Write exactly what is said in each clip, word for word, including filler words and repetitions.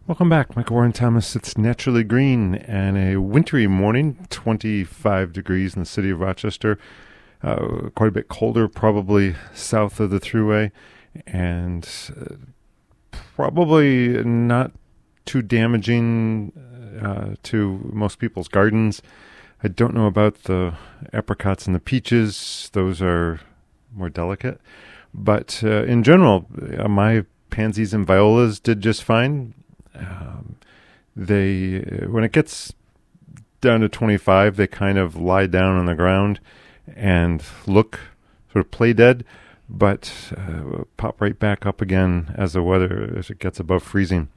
Welcome back. Michael Warren Thomas. It's Naturally Green and a wintry morning, twenty-five degrees in the city of Rochester. Uh, quite a bit colder, probably south of the Thruway, and uh, probably not too damaging uh, to most people's gardens. I don't know about the apricots and the peaches. Those are more delicate. But uh, in general, uh, my pansies and violas did just fine. Um, they, when it gets down to twenty-five, they kind of lie down on the ground and look sort of play dead, but uh, pop right back up again as the weather, as it gets above freezing.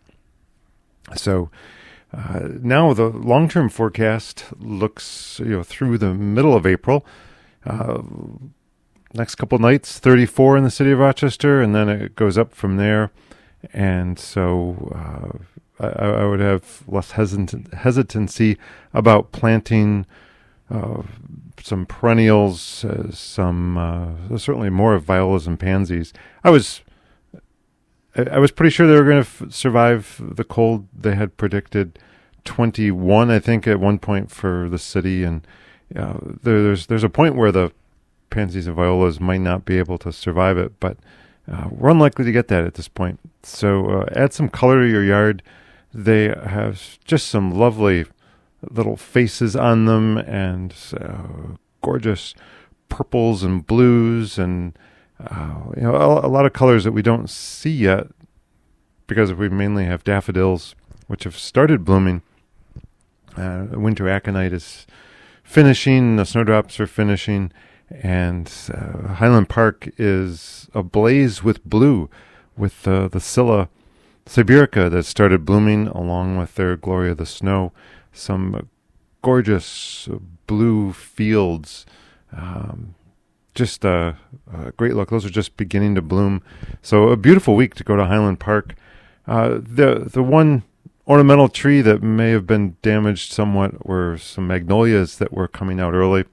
So uh, now the long-term forecast looks, you know, through the middle of April. Uh, next couple nights, thirty-four in the city of Rochester, and then it goes up from there. And so uh, I, I would have less hesitant, hesitancy about planting uh, some perennials, uh, some uh, certainly more of violas and pansies. I was I, I was pretty sure they were going to f- survive the cold. They had predicted twenty-one, I think, at one point for the city, and uh, there, there's there's a point where the pansies and violas might not be able to survive it, but Uh, we're unlikely to get that at this point. So uh, add some color to your yard. They have just some lovely little faces on them, and uh, gorgeous purples and blues, and uh, you know a, a lot of colors that we don't see yet because we mainly have daffodils, which have started blooming. Uh, winter aconite is finishing. The snowdrops are finishing. And uh, Highland Park is ablaze with blue, with uh, the Scilla sibirica that started blooming along with their Gloria of the Snow. Some gorgeous blue fields, um, just a, a great look. Those are just beginning to bloom. So a beautiful week to go to Highland Park. Uh, the the one ornamental tree that may have been damaged somewhat were some magnolias that were coming out early.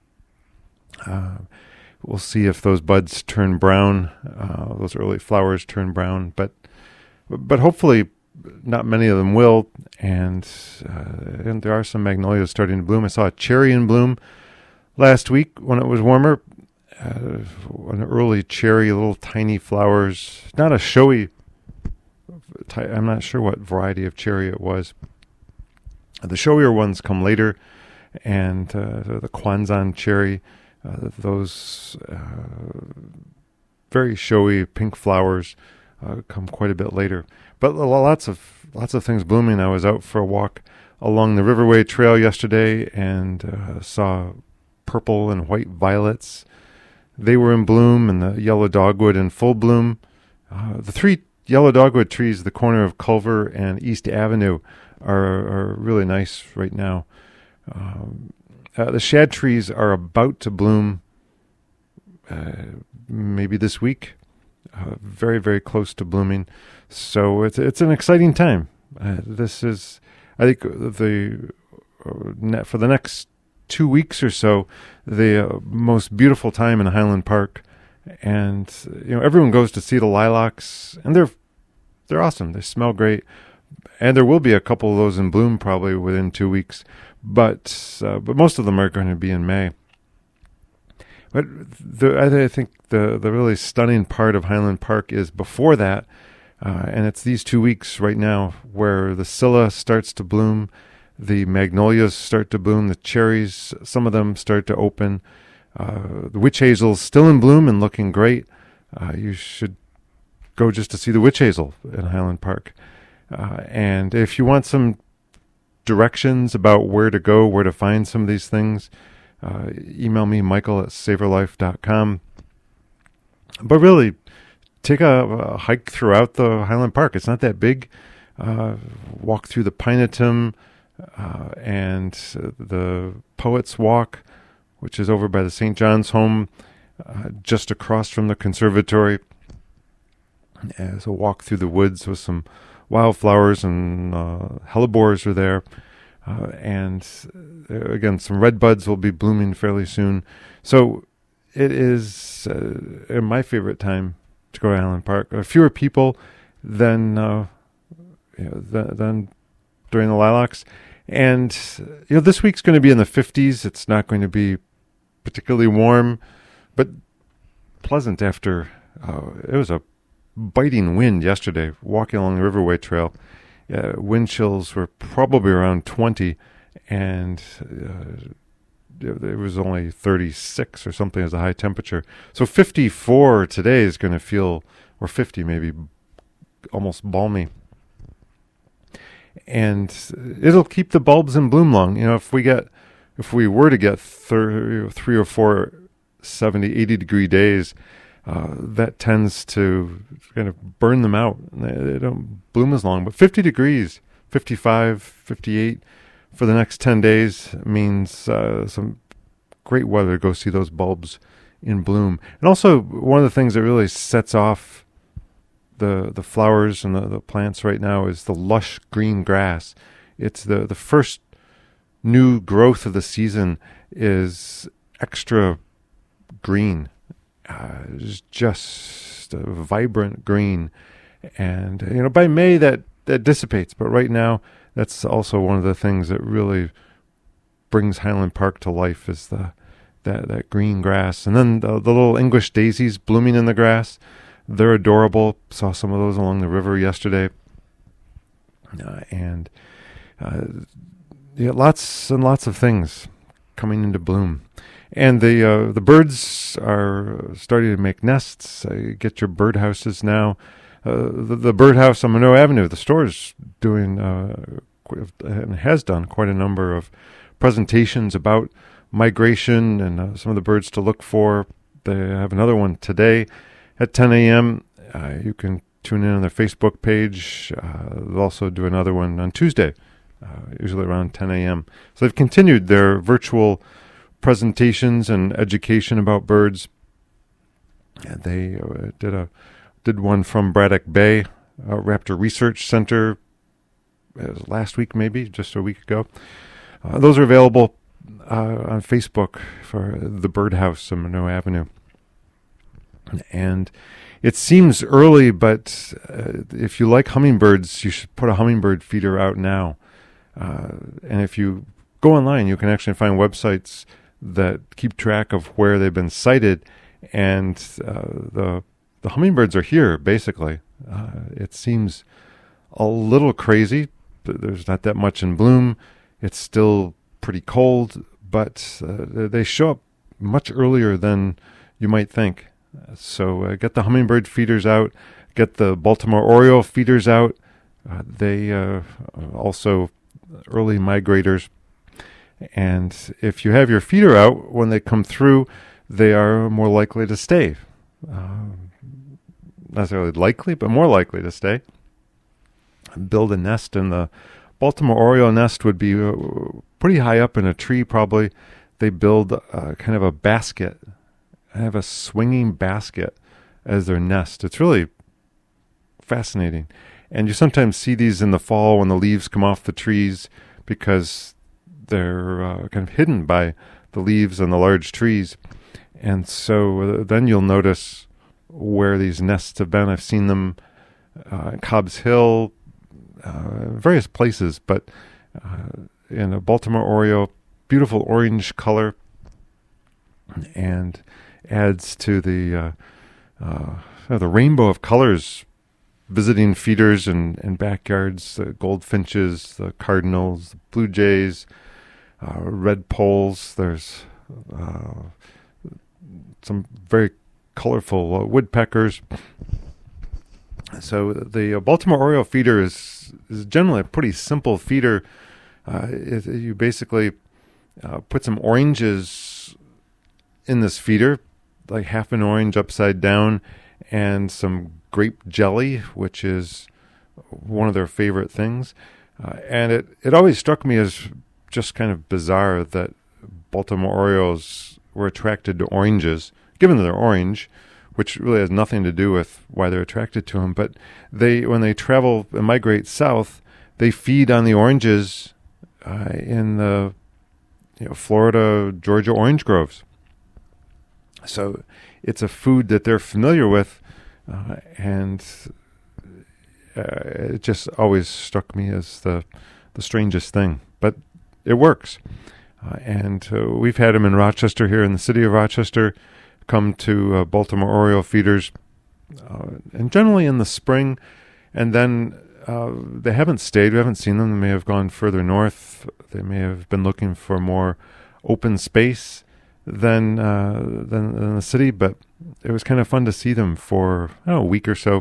Uh, we'll see if those buds turn brown, uh, those early flowers turn brown, but but hopefully not many of them will, and, uh, and there are some magnolias starting to bloom. I saw a cherry in bloom last week when it was warmer, uh, an early cherry, little tiny flowers, not a showy, I'm not sure what variety of cherry it was. The showier ones come later, and uh, the Kwanzan cherry, Uh, those uh, very showy pink flowers uh, come quite a bit later. But lots of lots of things blooming. I was out for a walk along the Riverway Trail yesterday and uh, saw purple and white violets. They were in bloom, and the yellow dogwood in full bloom. Uh, the three yellow dogwood trees, the corner of Culver and East Avenue, are, are really nice right now. Um, Uh, the shad trees are about to bloom uh, maybe this week, uh, very, very close to blooming. So it's it's an exciting time. Uh, this is, I think, the uh, for the next two weeks or so, the uh, most beautiful time in Highland Park. And you know, everyone goes to see the lilacs, and they're they're awesome. They smell great, and there will be a couple of those in bloom probably within two weeks. But uh, but most of them are going to be in May. But the, I, I think the, the really stunning part of Highland Park is before that, uh, and it's these two weeks right now where the Scilla starts to bloom, the magnolias start to bloom, the cherries, some of them start to open. Uh, the witch hazel's still in bloom and looking great. Uh, you should go just to see the witch hazel in Highland Park. Uh, and if you want some directions about where to go, where to find some of these things, uh, email me, Michael at savorlife dot com. But really, take a, a hike throughout the Highland Park. It's not that big. Uh, walk through the Pinetum uh, and the Poets Walk, which is over by the Saint John's Home, uh, just across from the conservatory. As a walk through the woods with some wildflowers, and uh, hellebores are there. Uh, and uh, again, some red buds will be blooming fairly soon. So it is uh, my favorite time to go to Highland Park. Uh, fewer people than uh, you know, th- than during the lilacs. And, you know, this week's going to be in the fifties. It's not going to be particularly warm, but pleasant after, uh, it was a biting wind yesterday, walking along the Riverway Trail. Uh, wind chills were probably around twenty, and uh, it was only thirty-six or something as a high temperature. So fifty-four today is going to feel, or fifty maybe, almost balmy. And it'll keep the bulbs in bloom long. You know, if we get, if we were to get thir- three or four seventy, eighty degree days, uh, that tends to kind of burn them out. They, they don't bloom as long. But fifty degrees, fifty-five, fifty-eight for the next ten days means uh, some great weather to go see those bulbs in bloom. And also, one of the things that really sets off the the flowers and the, the plants right now is the lush green grass. It's the, the first new growth of the season is extra green. Uh, it's just a vibrant green. And, you know, by May that, that dissipates. But right now, that's also one of the things that really brings Highland Park to life is the that, that green grass. And then the, the little English daisies blooming in the grass. They're adorable. Saw some of those along the river yesterday. Uh, and uh, yeah, lots and lots of things coming into bloom. And the uh, the birds are starting to make nests. Uh, get your birdhouses now. Uh, the, the birdhouse on Monroe Avenue, the store is doing uh, and has done quite a number of presentations about migration and uh, some of the birds to look for. They have another one today at ten a.m. Uh, you can tune in on their Facebook page. Uh, they'll also do another one on Tuesday, uh, usually around ten a.m. So they've continued their virtual presentations and education about birds. And they uh, did a did one from Braddock Bay uh, Raptor Research Center uh, last week, maybe just a week ago. Uh, those are available uh, on Facebook for the Birdhouse on Monroe Avenue. And it seems early, but uh, if you like hummingbirds, you should put a hummingbird feeder out now. Uh, and if you go online, you can actually find websites that keep track of where they've been sighted, and uh, the the hummingbirds are here, basically. Uh, it seems a little crazy. There's not that much in bloom. It's still pretty cold, but uh, they show up much earlier than you might think. So uh, get the hummingbird feeders out. Get the Baltimore Oriole feeders out. Uh, they uh, also early migrators. And if you have your feeder out, when they come through, they are more likely to stay. Uh, not necessarily likely, but more likely to stay. Build a nest, and the Baltimore Oriole nest would be uh, pretty high up in a tree, probably. They build uh, kind of a basket, have a swinging basket as their nest. It's really fascinating. And you sometimes see these in the fall when the leaves come off the trees because they're uh, kind of hidden by the leaves on the large trees. And so uh, then you'll notice where these nests have been. I've seen them uh, at Cobb's Hill, uh, various places, but uh, in a Baltimore Oriole, beautiful orange color, and adds to the uh, uh, the rainbow of colors visiting feeders and, and backyards, the goldfinches, the cardinals, the blue jays, uh, red poles. There's uh, some very colorful uh, woodpeckers. So the uh, Baltimore Oriole feeder is, is generally a pretty simple feeder. Uh, it, you basically uh, put some oranges in this feeder, like half an orange upside down, and some grape jelly, which is one of their favorite things. Uh, and it, it always struck me as just kind of bizarre that Baltimore Orioles were attracted to oranges, given that they're orange, which really has nothing to do with why they're attracted to them. But they, when they travel and migrate south, they feed on the oranges uh, in the you know, Florida, Georgia orange groves. So it's a food that they're familiar with, uh, and uh, it just always struck me as the the strangest thing. But it works. Uh, and uh, we've had them in Rochester, here in the city of Rochester, come to uh, Baltimore Oriole feeders, uh, and generally in the spring. And then uh, they haven't stayed. We haven't seen them. They may have gone further north. They may have been looking for more open space than uh, than, than the city. But it was kind of fun to see them for I don't know, a week or so.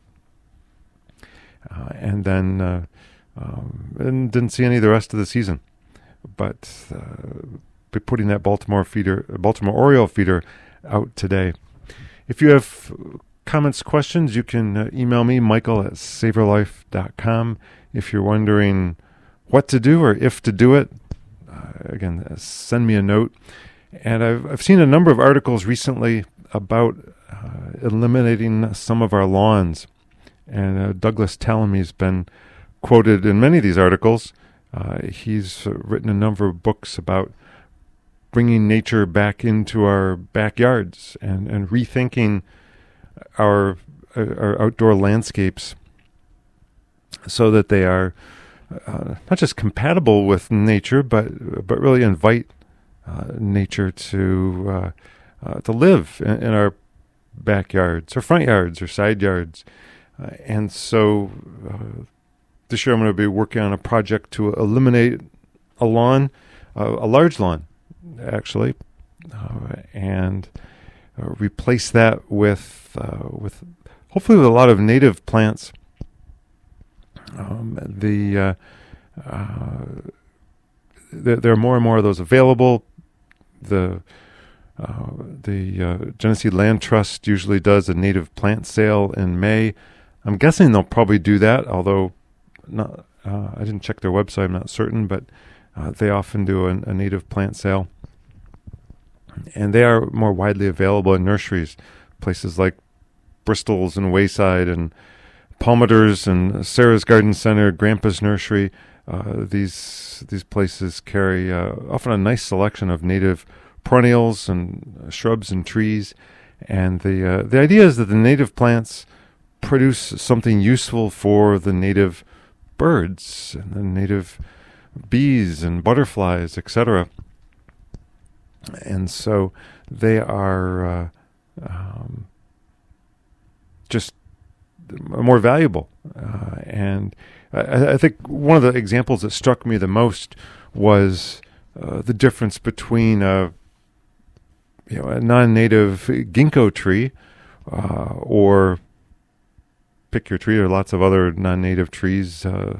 Uh, and then uh, um, and didn't see any the rest of the season. But uh, be putting that Baltimore feeder, Baltimore Oriole feeder out today. If you have comments, questions, you can uh, email me, Michael at savorlife dot com. If you're wondering what to do or if to do it, uh, again, uh, send me a note. And I've, I've seen a number of articles recently about uh, eliminating some of our lawns. And uh, Douglas Tallamy's been quoted in many of these articles. Uh, he's uh, written a number of books about bringing nature back into our backyards and, and rethinking our our outdoor landscapes so that they are uh, not just compatible with nature, but but really invite uh, nature to uh, uh, to live in, in our backyards or front yards or side yards. Uh, and so uh, this year I'm going to be working on a project to eliminate a lawn, uh, a large lawn, actually, uh, and uh, replace that with uh, with hopefully with a lot of native plants. Um, the uh, uh, there, there are more and more of those available. The uh, the uh, Genesee Land Trust usually does a native plant sale in May. I'm guessing they'll probably do that, although not. Uh, I didn't check their website. I'm not certain, but uh, they often do a, a native plant sale, and they are more widely available in nurseries, places like Bristol's and Wayside and Palmer's and Sarah's Garden Center, Grandpa's Nursery. Uh, these these places carry uh, often a nice selection of native perennials and shrubs and trees, and the uh, the idea is that the native plants produce something useful for the native birds and the native bees and butterflies, et cetera. And so they are uh, um, just more valuable. Uh, and I, I think one of the examples that struck me the most was uh, the difference between a, you know, a non-native ginkgo tree uh, or pick your tree. There are lots of other non-native trees, uh,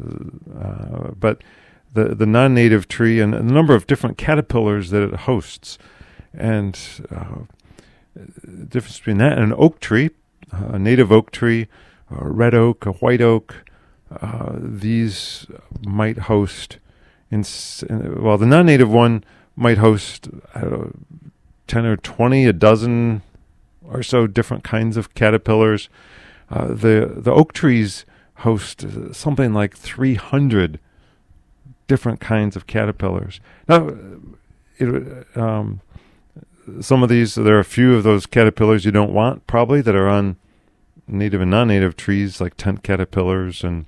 uh, but the the non-native tree and a number of different caterpillars that it hosts, and uh, the difference between that and an oak tree, uh, a native oak tree, a red oak, a white oak, uh, these might host, in, well, the non-native one might host, I don't know, ten or twenty, a dozen or so different kinds of caterpillars. Uh, the the oak trees host something like three hundred different kinds of caterpillars. Now, it, um, some of these, there are a few of those caterpillars you don't want, probably, that are on native and non-native trees, like tent caterpillars and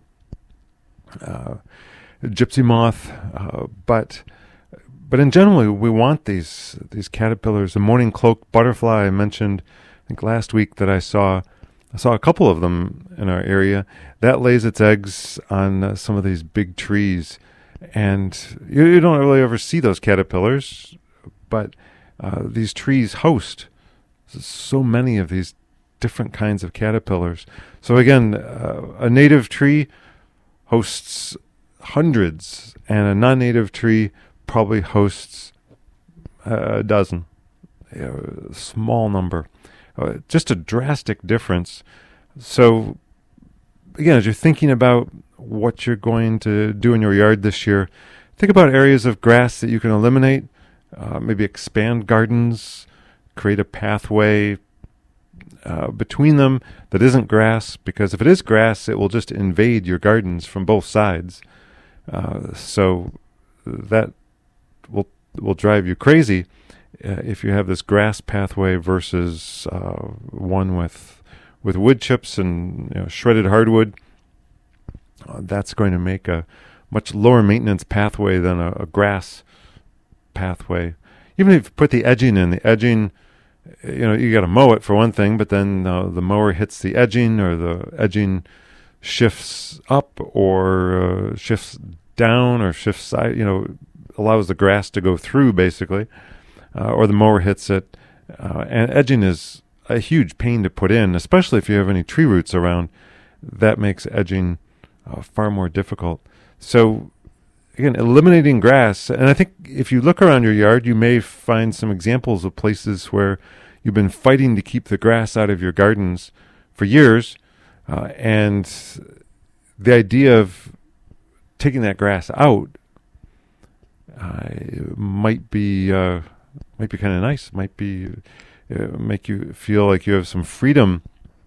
uh, gypsy moth. Uh, but but in general, we want these these caterpillars. The morning cloak butterfly I mentioned, I think last week, that I saw. I saw a couple of them in our area. That lays its eggs on uh, some of these big trees. And you, you don't really ever see those caterpillars, but uh, these trees host so many of these different kinds of caterpillars. So again, uh, a native tree hosts hundreds, and a non-native tree probably hosts uh, a dozen, you know, a small number. Uh, just a drastic difference. So, again, as you're thinking about what you're going to do in your yard this year, think about areas of grass that you can eliminate, uh, maybe expand gardens, create a pathway uh, between them that isn't grass, because if it is grass, it will just invade your gardens from both sides. Uh, so that will will drive you crazy. Uh, if you have this grass pathway versus uh, one with with wood chips and, you know, shredded hardwood, uh, that's going to make a much lower maintenance pathway than a, a grass pathway. Even if you put the edging in, the edging, you know, you got to mow it for one thing, but then uh, the mower hits the edging, or the edging shifts up or uh, shifts down or shifts side, you know, allows the grass to go through basically, uh, or the mower hits it. Uh, and edging is a huge pain to put in, especially if you have any tree roots around. That makes edging uh, far more difficult. So again, eliminating grass. And I think if you look around your yard, you may find some examples of places where you've been fighting to keep the grass out of your gardens for years. Uh, and the idea of taking that grass out uh, might be uh, might be kind of nice. Might be uh, make you feel like you have some freedom,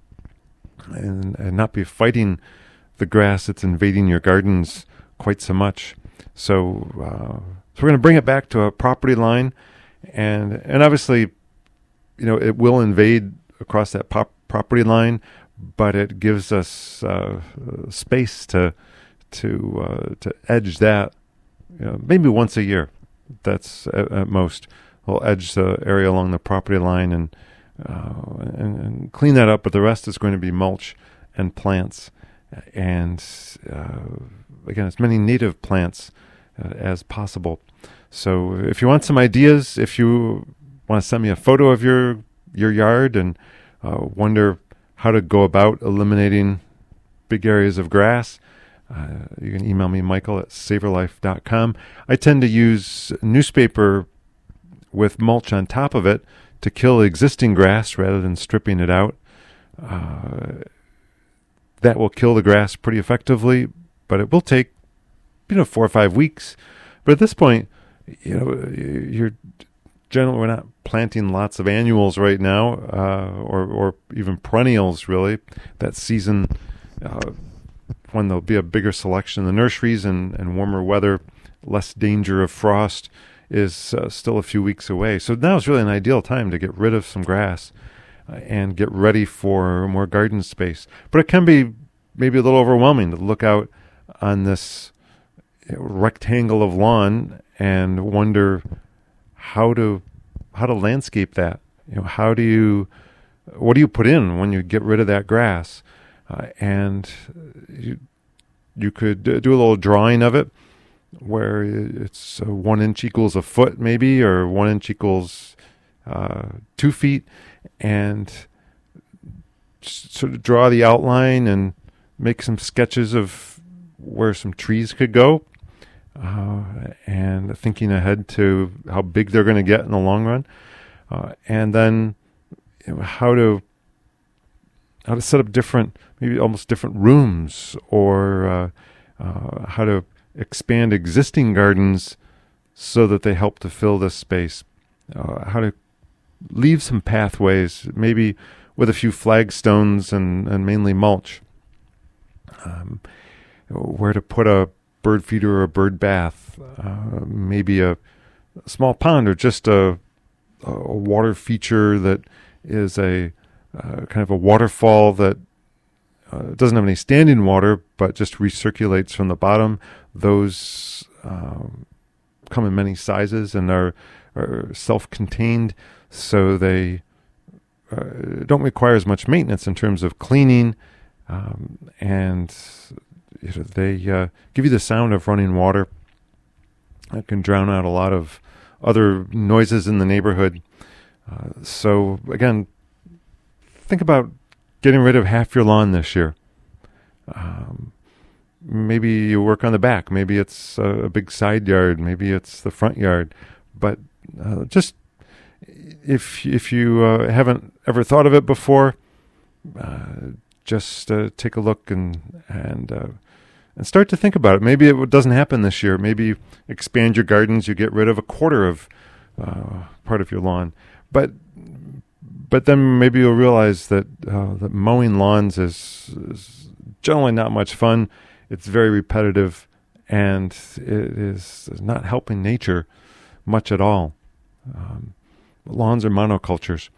and, and not be fighting the grass that's invading your gardens quite so much. So, uh, so we're going to bring it back to a property line, and and obviously, you know, it will invade across that pop property line, but it gives us uh, space to to uh, to edge that, you know, maybe once a year. That's at, at most. We'll edge the area along the property line and, uh, and and clean that up. But the rest is going to be mulch and plants, and uh, again, as many native plants uh, as possible. So, if you want some ideas, if you want to send me a photo of your your yard and uh, wonder how to go about eliminating big areas of grass, uh, you can email me, Michael at savor life dot com. I tend to use newspaper with mulch on top of it to kill existing grass rather than stripping it out. Uh, that will kill the grass pretty effectively, but it will take, you know, four or five weeks. But at this point, you know, you're generally, we're not planting lots of annuals right now, uh, or or even perennials really. That season, uh, when there'll be a bigger selection in the nurseries and, and warmer weather, less danger of frost, is uh, still a few weeks away. So now is really an ideal time to get rid of some grass uh, and get ready for more garden space. But it can be maybe a little overwhelming to look out on this, you know, rectangle of lawn and wonder how to how to landscape that. You know, how do you, what do you put in when you get rid of that grass? Uh, and you you could do a little drawing of it, where it's uh, one inch equals a foot maybe, or one inch equals uh, two feet, and sort of draw the outline and make some sketches of where some trees could go, uh, and thinking ahead to how big they're going to get in the long run, uh, and then, you know, how to how to set up different, maybe almost different rooms, or uh, uh, how to expand existing gardens so that they help to fill this space. Uh, how to leave some pathways, maybe with a few flagstones and, and mainly mulch. Um, where to put a bird feeder or a bird bath, uh, maybe a, a small pond, or just a, a water feature that is a uh, kind of a waterfall that uh, doesn't have any standing water, but just recirculates from the bottom. Those um, come in many sizes and are, are self-contained, so they uh, don't require as much maintenance in terms of cleaning, um, and you know, they uh, give you the sound of running water. That can drown out a lot of other noises in the neighborhood. Uh, so again, think about getting rid of half your lawn this year. Um, maybe you work on the back. Maybe it's a, a big side yard. Maybe it's the front yard. But uh, just if if you uh, haven't ever thought of it before, uh, just uh, take a look and and uh, and start to think about it. Maybe it doesn't happen this year. Maybe you expand your gardens. You get rid of a quarter of uh, part of your lawn. But but then maybe you'll realize that uh, that mowing lawns is, is generally not much fun. It's very repetitive, and it is not helping nature much at all. Um, lawns are monocultures.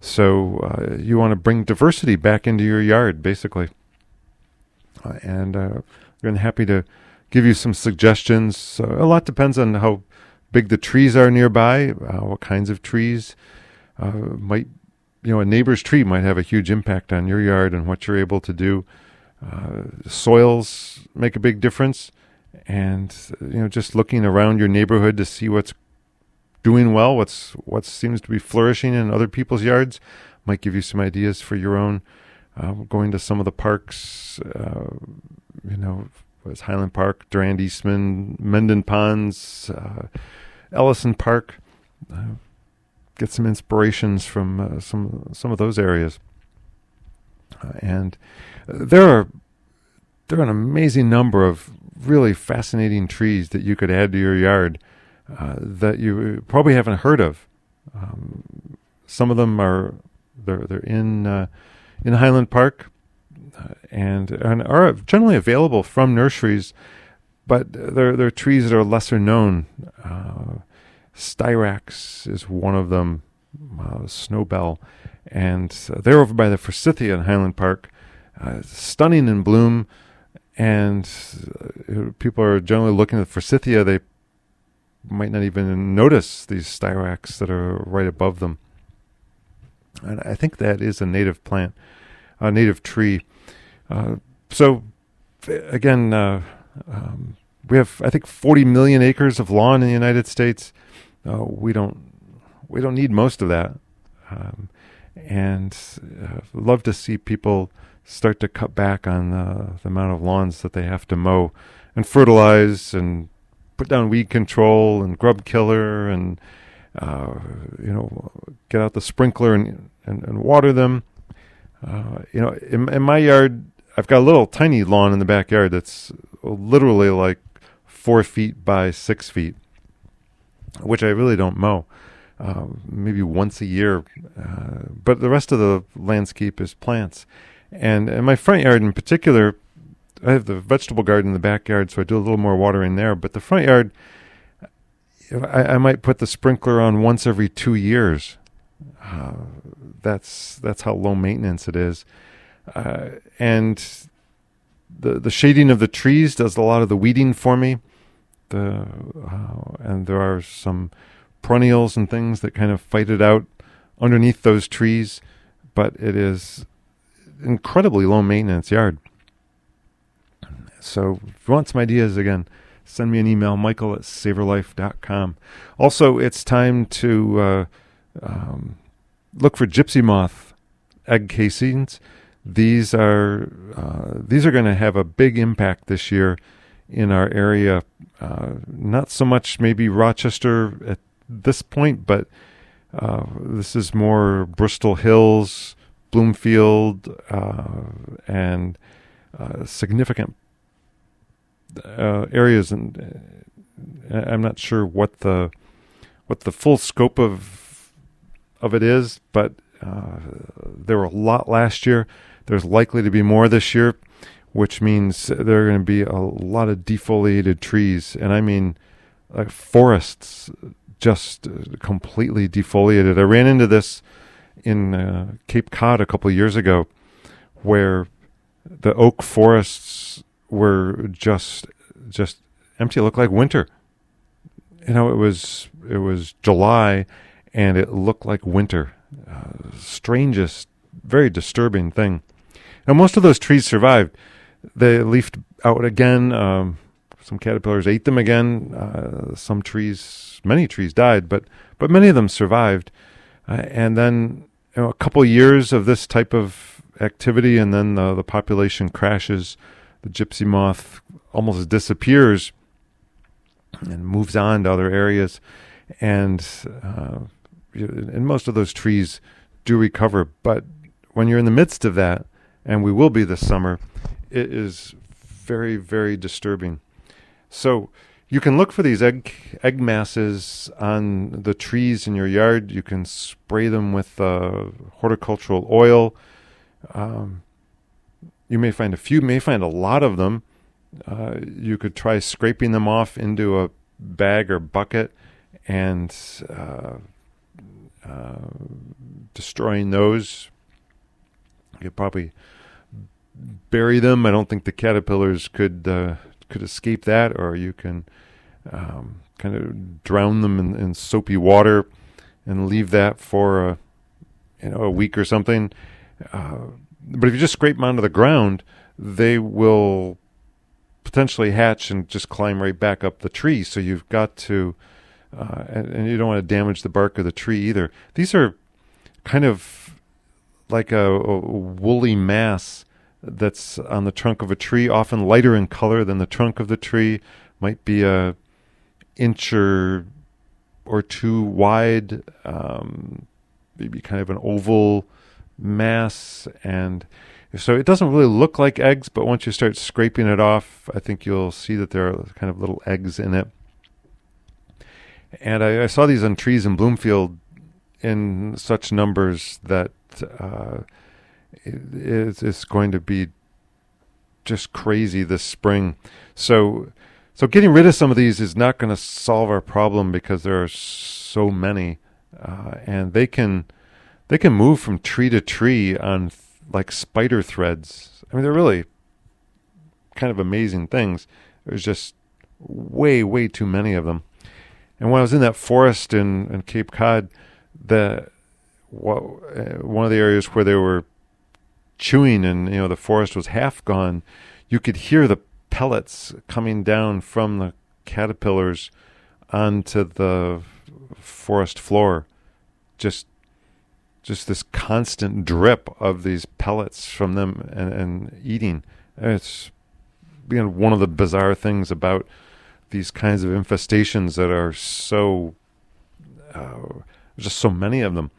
So uh, you want to bring diversity back into your yard, basically. Uh, and uh, I'm happy to give you some suggestions. Uh, a lot depends on how big the trees are nearby, uh, what kinds of trees. Uh, might, you know, a neighbor's tree might have a huge impact on your yard and what you're able to do. Uh, soils make a big difference. And, you know, just looking around your neighborhood to see what's doing well, what's what seems to be flourishing in other people's yards, might give you some ideas for your own. Uh, going to some of the parks, uh, you know, was Highland Park, Durand Eastman, Mendon Ponds, uh, Ellison Park. Uh, get some inspirations from uh, some some of those areas. Uh, and there are there are an amazing number of really fascinating trees that you could add to your yard uh, that you probably haven't heard of. Um, some of them are they're they're in uh, in Highland Park uh, and and are generally available from nurseries, but they're they're trees that are lesser known. Uh, Styrax is one of them, uh, Snowbell, and uh, they're over by the Forsythia in Highland Park, uh, stunning in bloom. And uh, people are generally looking at the Forsythia. They might not even notice these Styrax that are right above them. And I think that is a native plant, a native tree. Uh, so, again, uh, um, we have, I think, forty million acres of lawn in the United States. Uh, we don't, we don't need most of that. Um, and uh, love to see people start to cut back on uh, the amount of lawns that they have to mow and fertilize and put down weed control and grub killer and, uh, you know, get out the sprinkler and, and, and water them. Uh, you know, in, in my yard, I've got a little tiny lawn in the backyard that's literally like four feet by six feet, which I really don't mow. Uh, maybe once a year. Uh, but the rest of the landscape is plants. And in my front yard in particular, I have the vegetable garden in the backyard, so I do a little more watering there. But the front yard, I, I might put the sprinkler on once every two years. Uh, that's that's how low maintenance it is. Uh, and the the shading of the trees does a lot of the weeding for me. The uh, and there are some perennials and things that kind of fight it out underneath those trees, but it is incredibly low maintenance yard. So if you want some ideas, again, send me an email, michael at savorlife dot com. Also, it's time to uh, um, look for gypsy moth egg casings. These are uh, these are going to have a big impact this year in our area. Uh, not so much maybe Rochester at this point, but uh, this is more Bristol Hills, Bloomfield, uh, and uh, significant uh, areas. And uh, I'm not sure what the what the full scope of of it is, but uh, there were a lot last year. There's likely to be more this year, which means there are going to be a lot of defoliated trees, and I mean like forests just completely defoliated. I ran into this in uh, Cape Cod a couple of years ago, where the oak forests were just just empty. It looked like winter. You know, it was it was July, and it looked like winter. Uh, strangest, very disturbing thing. Now, most of those trees survived. They leafed out again. Um, some caterpillars ate them again. Uh, some trees, many trees died, but but many of them survived. Uh, and then you know, a couple of years of this type of activity, and then the, the population crashes. The gypsy moth almost disappears and moves on to other areas. And uh, and most of those trees do recover. But when you're in the midst of that, and we will be this summer, it is very, very disturbing. So you can look for these egg egg masses on the trees in your yard. You can spray them with uh, horticultural oil. Um, you may find a few, may find a lot of them. Uh, you could try scraping them off into a bag or bucket and uh, uh, destroying those. You could probably bury them. I don't think the caterpillars could uh, could escape that, or you can um, kind of drown them in, in soapy water and leave that for a, you know, a week or something. Uh, but if you just scrape them onto the ground, they will potentially hatch and just climb right back up the tree. So you've got to, uh, and, and you don't want to damage the bark of the tree either. These are kind of like a, a woolly mass that's on the trunk of a tree, often lighter in color than the trunk of the tree. Might be a inch or, or two wide, um, maybe kind of an oval mass. And so it doesn't really look like eggs, but once you start scraping it off, I think you'll see that there are kind of little eggs in it. And I, I saw these on trees in Bloomfield in such numbers that uh, it, it's, it's going to be just crazy this spring. So, so getting rid of some of these is not going to solve our problem because there are so many, uh, and they can they can move from tree to tree on th- like spider threads. I mean, they're really kind of amazing things. There's just way, way too many of them. And when I was in that forest in, in Cape Cod, the one of the areas where they were chewing and, you know, the forest was half gone, you could hear the pellets coming down from the caterpillars onto the forest floor. Just just this constant drip of these pellets from them and, and eating. It's, you know, one of the bizarre things about these kinds of infestations that are so, uh, just so many of them.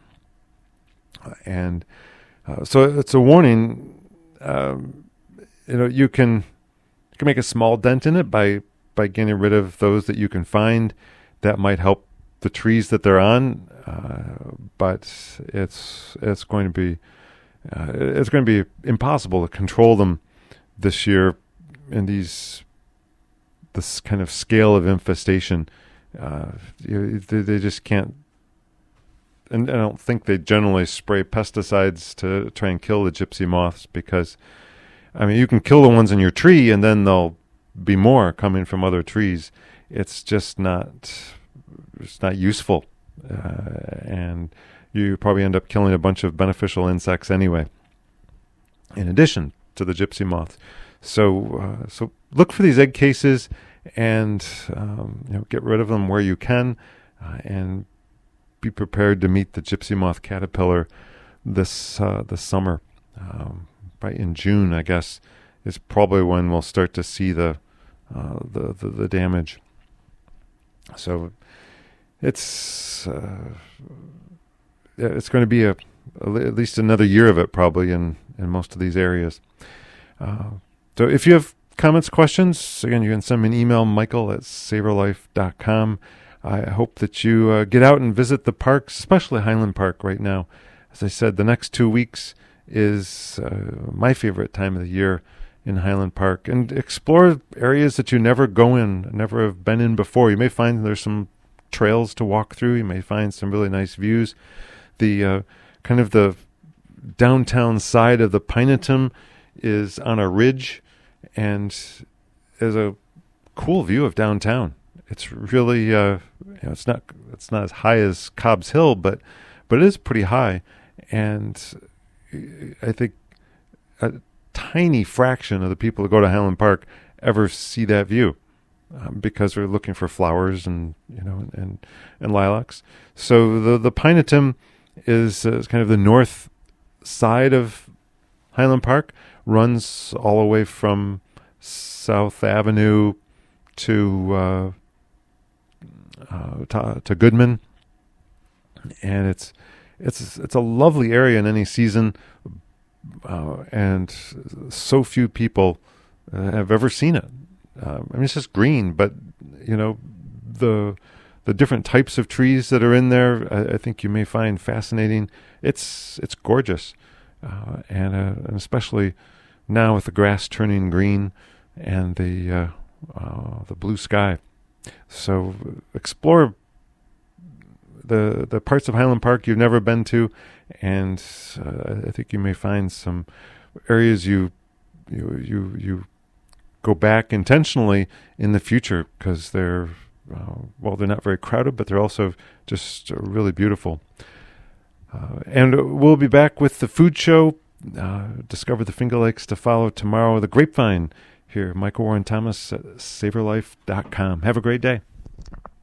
And uh, so it's a warning. Um, you know, you can you can make a small dent in it by by getting rid of those that you can find. That might help the trees that they're on, uh, but it's it's going to be uh, it's going to be impossible to control them this year in these this kind of scale of infestation. Uh, you, they, they just can't. And I don't think they generally spray pesticides to try and kill the gypsy moths because, I mean, you can kill the ones in your tree and then there'll be more coming from other trees. It's just not, it's not useful. Uh, and you probably end up killing a bunch of beneficial insects anyway, in addition to the gypsy moths. So, uh, so look for these egg cases and, um, you know, get rid of them where you can, uh, and be prepared to meet the gypsy moth caterpillar this uh, this summer. Um, right in June, I guess, is probably when we'll start to see the uh, the, the the damage. So it's uh, it's going to be a, a at least another year of it probably in in most of these areas. Uh, so if you have comments, questions, again, you can send me an email, Michael at savorlife dot com. I hope that you uh, get out and visit the parks, especially Highland Park right now. As I said, the next two weeks is uh, my favorite time of the year in Highland Park. And explore areas that you never go in, never have been in before. You may find there's some trails to walk through. You may find some really nice views. The uh, kind of the downtown side of the Pinetum is on a ridge and is a cool view of downtown. It's really, uh, you know, it's not it's not as high as Cobb's Hill, but but it is pretty high, and I think a tiny fraction of the people that go to Highland Park ever see that view um, because they're looking for flowers and you know and and lilacs. So the the Pinetum is, uh, is kind of the north side of Highland Park, runs all the way from South Avenue to uh, Uh, to, to Goodman, and it's it's it's a lovely area in any season, uh, and so few people uh, have ever seen it. Uh, I mean, it's just green, but you know the the different types of trees that are in there. I, I think you may find fascinating. It's it's gorgeous, uh, and, uh, and especially now with the grass turning green and the uh, uh, the blue sky. So explore the the parts of Highland Park you've never been to, and uh, I think you may find some areas you you you you go back intentionally in the future because they're uh, well, they're not very crowded, but they're also just uh, really beautiful. Uh, and we'll be back with the food show. Uh, discover the Finger Lakes to follow tomorrow. The Grapevine here. Michael Warren Thomas at savor life dot com. Have a great day.